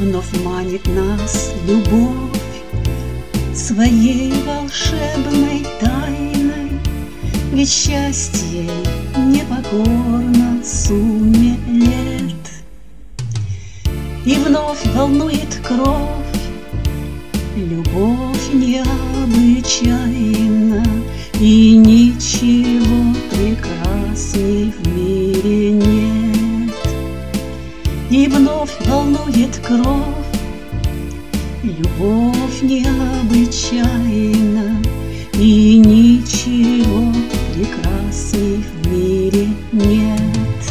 вновь манит нас любовь своей волшебной тайной, ведь счастье непокорно сумме лет. И вновь волнует кровь, любовь необычайна, и ничего прекрасней в мире нет. И вновь волнует кровь, любовь необычайна, и ничего прекрасней в мире нет.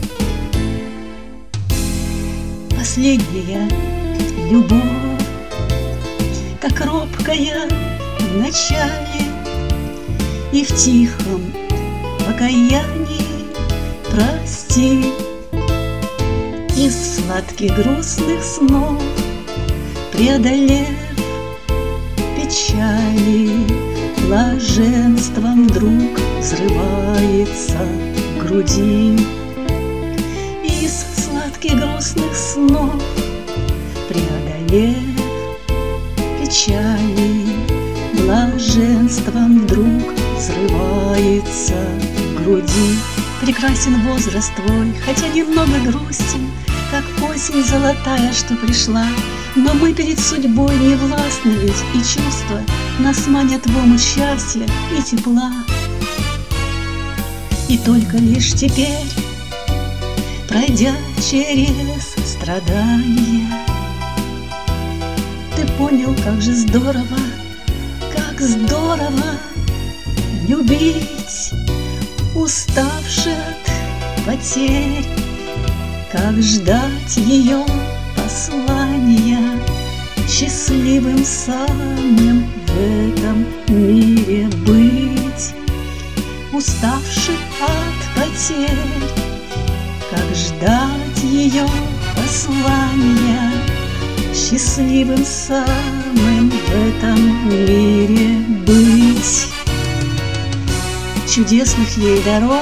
Последняя любовь, как робкая в начале, и в тихом покаянии прости. Из сладких грустных снов преодолев печали, блаженством вдруг взрывается в груди. Из сладких грустных снов преодолев печали, блаженством вдруг взрывается в груди. Прекрасен возраст твой, хотя немного грустен, как осень золотая, что пришла. Но мы перед судьбой не властны, ведь и чувства нас манят в омут счастья и тепла. И только лишь теперь, пройдя через страдания, ты понял, как же здорово, как здорово любить, уставший от потерь, как ждать ее послания, счастливым самым в этом мире быть. Уставший от потерь, как ждать ее послания, счастливым самым в этом мире быть. Чудесных ей дорог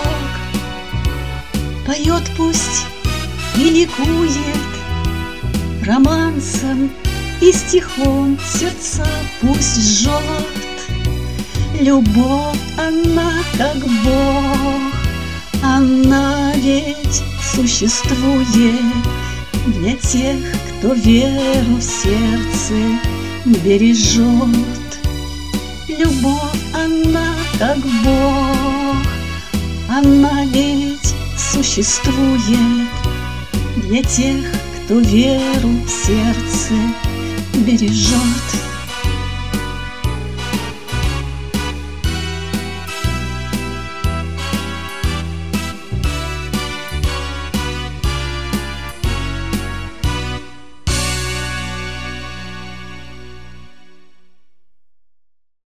поет пусть и ликует, романсом и стихом сердца пусть жжет. Любовь, она как Бог, она ведь существует для тех, кто веру в сердце бережет. Любовь, она как Бог, она ведь существует для тех, кто веру в сердце бережет.